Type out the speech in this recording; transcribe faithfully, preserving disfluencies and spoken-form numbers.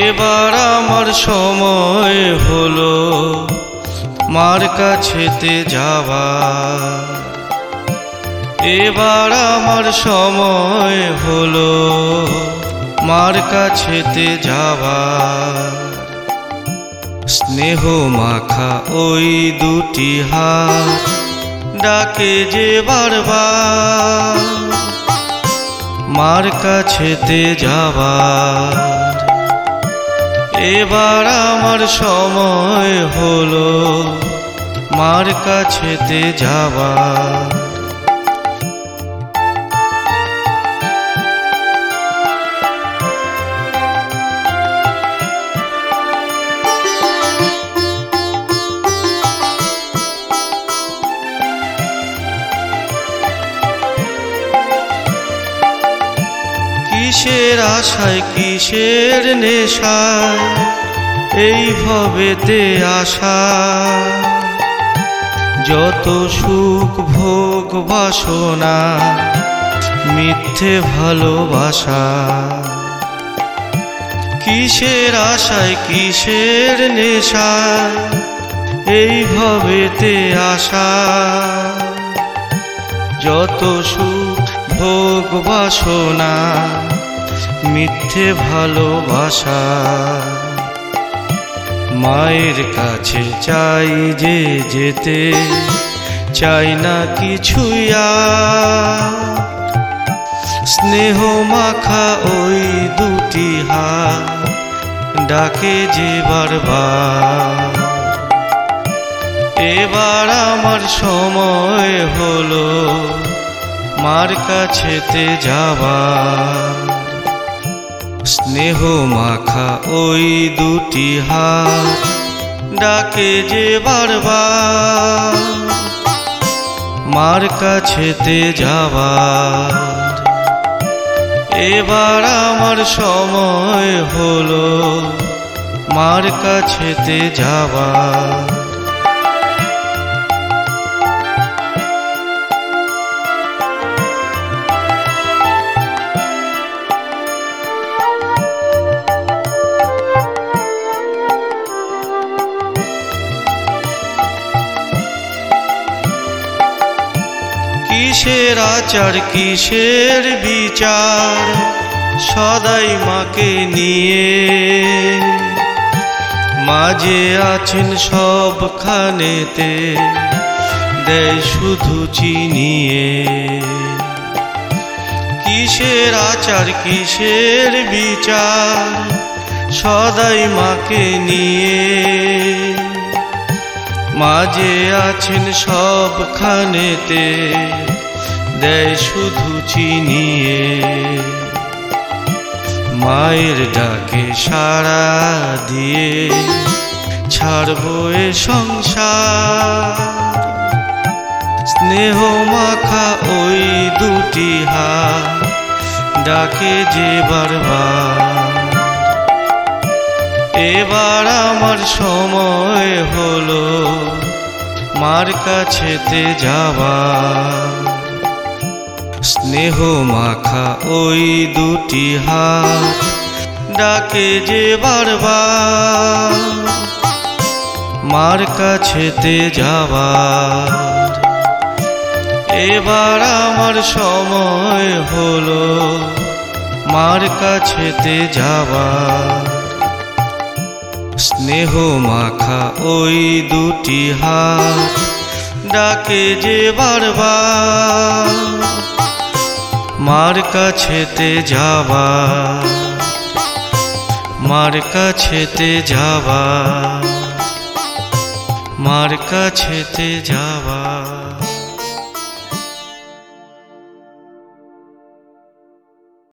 এবার আমার সময় হলো মার কাছেতে যাওয়া। এবার আমার সময় হলো মার কাছেতে যাওয়া। স্নেহ মাখা ওই দুটি হাত ডাকে যে বারবার মার কাছেতে যাবার। এবার আমার সময় হলো মার কাছেতে যাবার। কিসের আশায় কিসের নেশায় এই ভবেতে আসা, যত সুখ ভোগ বাসনা মিথ্যে ভালোবাসা। কিসের আশায় কিসের নেশায় এই ভবেতে আসা, যত সুখ ভোগ বাসনা মিথ্যে ভালোবাসা। মায়ের কাছে চাই যে যেতে, চাই না কিছুই আর। স্নেহ মাখা ওই দুটি হাত ডাকে যে বারবার। এবার আমার সময় হলো মার কাছেতে যাবার। স্নেহ মাখা ওই দুটি হাত ডাকে যে বারবার মার কাছেতে যাবার। এবার আমার সময় হলো মার কাছেতে যাবার। কিসের আচার কিসের বিচার সদাই মাকে নিয়ে, মাঝে আছেন সবখানেতে দেয় শুধু চিনিয়ে। কিসের আচার কিসের বিচার সদাই মাকে নিয়ে, মাঝে আছেন সবখানেতে দেয় শুধু চিনিয়ে। মায়ের ডাকে সাড়া দিয়ে ছাড়বো এ সংসার। স্নেহ মাখা ওই দুটি হাত ডাকে যে বারবার। এবার আমার সময় হলো মার কাছেতে যাবার। স্নেহ মাখা ওই দুটি হাত ডাকে যে বারবার মার কাছেতে যাবার। এবার আমার সময় হলো মার কাছেতে যাবার। স্নেহ মাখা ওই দুটি হাত ডাকে যে বারবার মার কাছেতে যাবার। মার কাছেতে যাবার, মার কাছেতে যাবার।